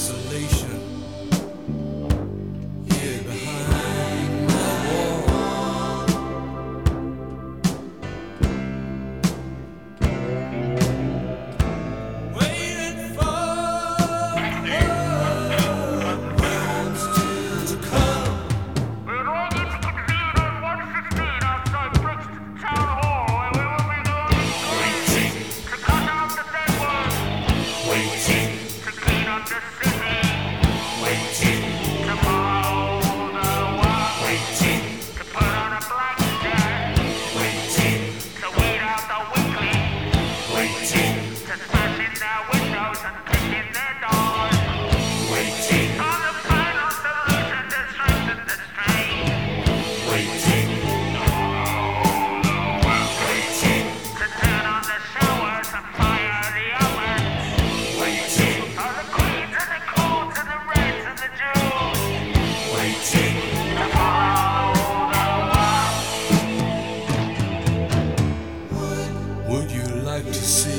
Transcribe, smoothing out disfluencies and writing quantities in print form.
isolation here behind my wall. Waiting for words to come. We're all going to convene on 115 outside Brixton Town Hall, where we will be going to cut out the dead words, to clean up the city, to mow the walk, to put on a black cat, to weed out the weakling, to smash in their windows and kick in their doors, on the final solution to strengthen the strain, to turn on the showers and fire the ovens, for the queens and the coons and the reds and the Jews, to follow the walk. Would you like to see